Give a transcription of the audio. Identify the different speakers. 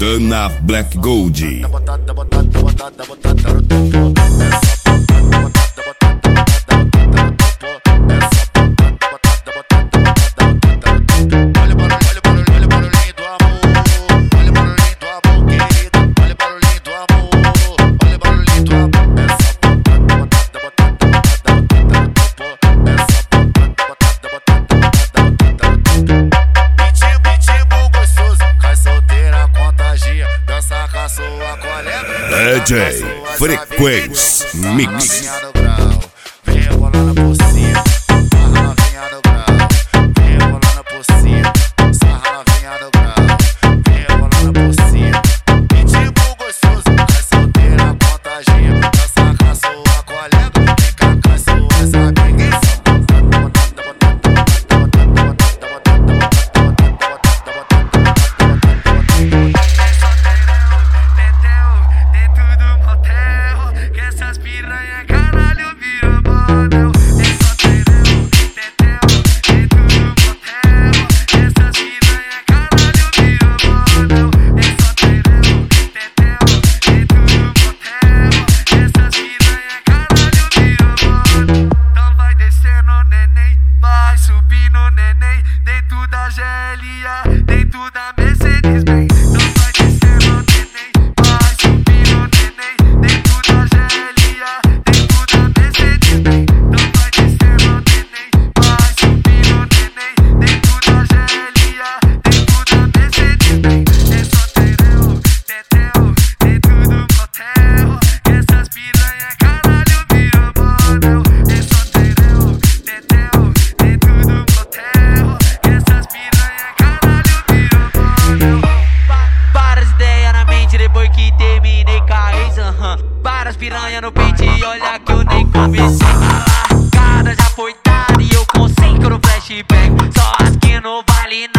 Speaker 1: Montana Black Gold. DJ Frequência Mix.
Speaker 2: Vem rebolando por cima, sarra novinha no grau. Vem rebolando por cima, sarra novinha no grau. Vem rebolando por cima, pitbull gostoso, cai solteira, contagia. Dança com a sua colega, fica com as suas amigas.
Speaker 3: Dentro da Mercedes Benz, não vai descendo neném, vai subindo neném. Dentro da GLA, dentro da Mercedes Benz, não vai descendo neném, vai subindo neném. Dentro da GLA, dentro da Mercedes Benz. É só tereu, teteu, dentro do motel. Essas piranha caralho viram model. É só tereu, teteu, dentro do motel. Essas piranha caralho viram model. Várias ideias na mente depois que terminei com a ex, várias piranha no peito e olha que eu nem conversei. A largada já foi dada e eu consigo no flashback. Só as que não vale